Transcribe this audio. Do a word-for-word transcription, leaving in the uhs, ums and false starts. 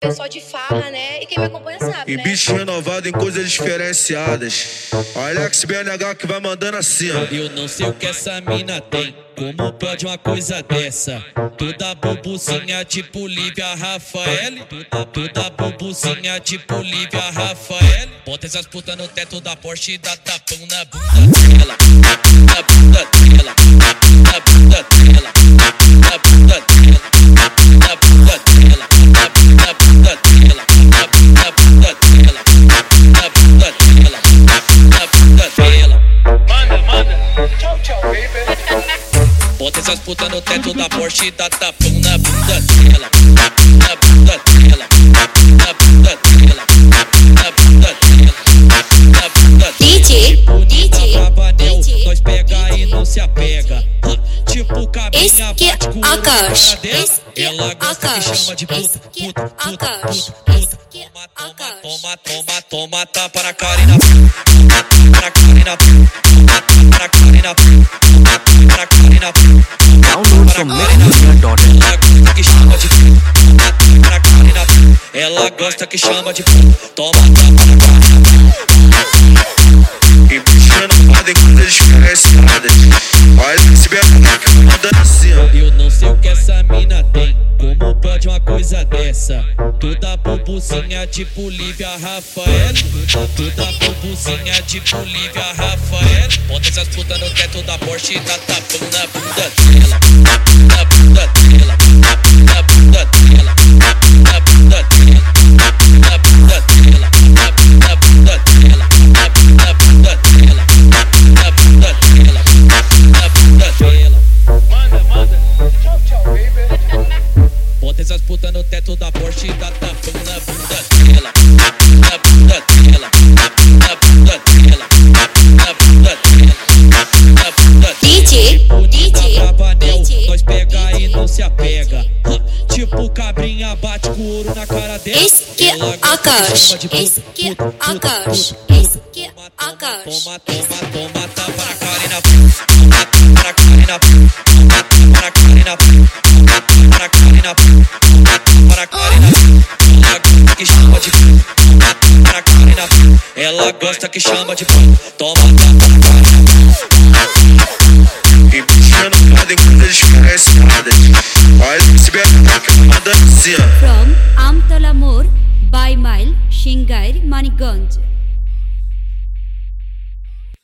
Pessoal de farra, né? E quem me acompanha sabe, E né? bicho renovado em coisas diferenciadas. Olha Alex B N H que vai mandando assim, ó. Eu não sei o que essa mina tem, como pode uma coisa dessa? Toda bubuzinha tipo Lívia Rafael, toda, toda bubuzinha tipo Lívia Rafael. Bota essas putas no teto da Porsche e dá tapão na bunda dela, na bunda dela, na bunda dela, na bunda dela, na bunda dela, na bunda dela, na bunda dela, na bunda dela, na bunda dela. Manda, manda. Tchau, tchau, baby. Bota essas putas no teto da Porsche e dá tapão na bunda dela, na bunda dela, na bunda dela, na bunda dela, na bunda dela. D J, D J, Brabanel, D J, nós pega D J. e não se apega. Tipo cabinha Esse que é bate com Akash, cara dela. esse que é Ela gosta que Akash, chama de puta, esse que é puta, puta, Akash, puta, esse puta. que é Toma, toma, Akash. toma, toma, toma, tapa na cara e na toma, tapa na cara e na toma, tapa na cara e na toma, tapa na cara e na Download from Mixmedia dot in. ela gosta que chama de puta, toma, tapa na cara e na toma. Ela gosta que chama de puta, toma, tapa na cara e na toma. E bicho renovado em coisas diferenciadas. Olha Alex B N H que vai mandando assim, ó. Eu não sei o que essa mina tem, como pode uma coisa dessa? Toda bubuzinha tipo Lívia Rafael, toda bubuzinha tipo Lívia Rafael. Bota essas putas no teto da Porsche e dá tapão na bunda dela, na bunda dela, na bunda dela, na bunda dela, na bunda dela, na bunda dela, na bunda dela, na bunda dela, na bunda dela. Manda, manda. Tchau, tchau, baby. Bota essas putas no teto da Porsche e dá tapão na bunda dela, na bunda dela, na bunda dela, na bunda dela, na bunda dela. D J, D J, Brabanel, D J, nós pega D e J. não se apega. Tipo cabrinha bate com ouro na cara dela. Esse que é Ela gosta Akash, chama de puta, esse que é puta, puta, Akash, puta. esse que é Akash. Toma, toma, toma, tapa na cara e na toma, tapa na cara e na toma, tapa na cara e na toma, tapa na cara e na toma, tapa na cara e na ela gosta que chama de puta, toma, tapa na cara e na toma. Ela gosta que chama de puta, toma, tapa na cara e na E bicho renovado em coisas diferenciadas. Olha Alex B N H que vai mandando assim, ó. From Amtalamur by Mile, Shingair, Maniganj.